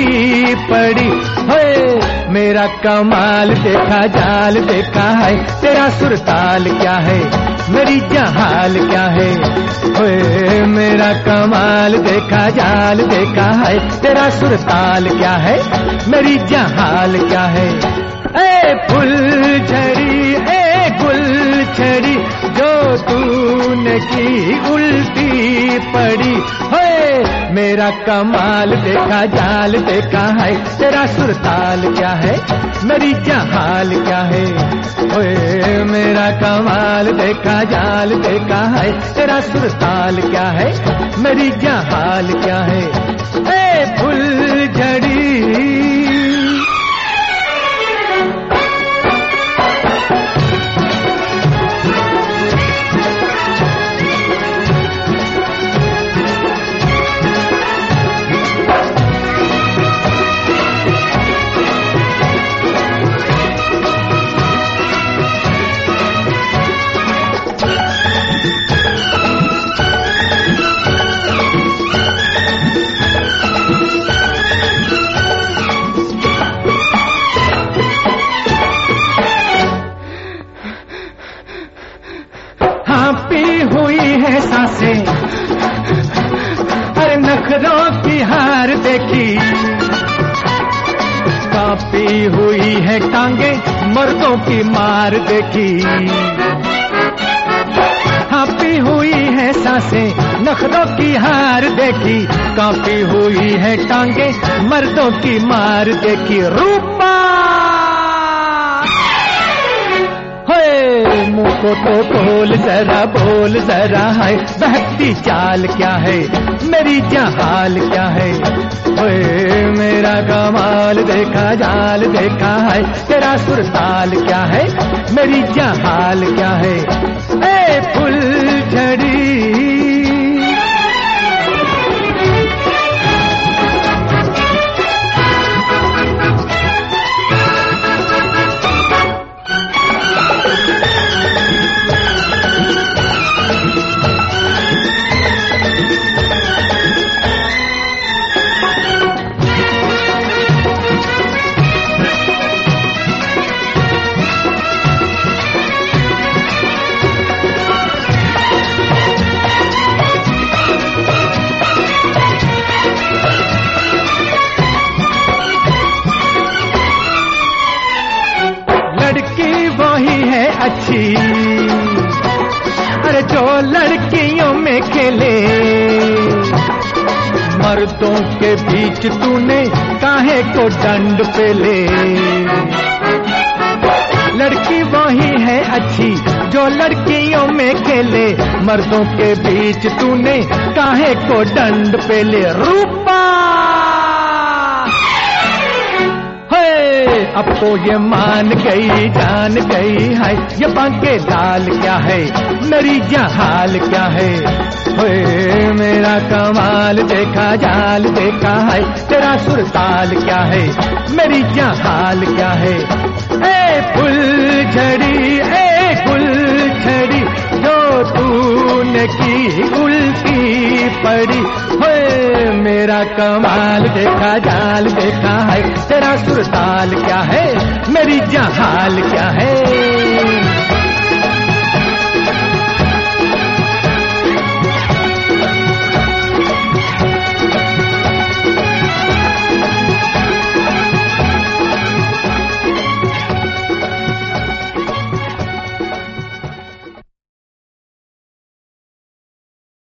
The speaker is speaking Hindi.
उल्टी पड़ी। होए मेरा कमाल देखा जाल देखा है, तेरा सुरताल क्या है, मेरी जहाल क्या है। ओए मेरा कमाल देखा जाल देखा है, तेरा सुरताल क्या है, मेरी जहाल क्या है। ए फुलझड़ी ए गुलछड़ी जो तूने की उल्टी पड़ी। होए मेरा कमाल देखा जाल देखा है, तेरा सुरताल क्या है, मेरी जहाल क्या है। ओए मेरा कमाल देखा जाल देखा है, तेरा सुरताल क्या है, मेरी जहाल क्या है। ए फुलझड़ी हुई है सांसें, अरे नखरों की हार देखी, कांपी हुई है टांगे मर्दों की मार देखी। कांपी हुई है सांसें नखरों की हार देखी, कांपी हुई है टांगे मर्दों की मार देखी। रूपा मुंह को तो खोल जरा बोल जरा है, बहती चाल क्या है, मेरी जहाल क्या है। ओए मेरा कमाल देखा जाल देखा है, तेरा सुरताल क्या है, मेरी जहाल क्या है। ए फुलझड़ी लड़की वही है अच्छी, अरे जो लड़कियों में खेले, मर्दों के बीच तूने काहे को डंड पे ले। लड़की वही है अच्छी जो लड़कियों में खेले, मर्दों के बीच तूने काहे को डंड पे ले। रूपा अब तो ये मान गई जान गई है, ये बांके लाल क्या है, मेरी जहाल क्या है। ओए मेरा कमाल देखा जाल देखा है, तेरा सुरताल क्या है, मेरी जहाल क्या है। ए फुलझड़ी ए गुलछड़ी जो तूने की उल्टी पड़ी। होए मेरा कमाल देखा जाल देखा है, तेरा सुरताल क्या है, मेरी जहाल क्या है।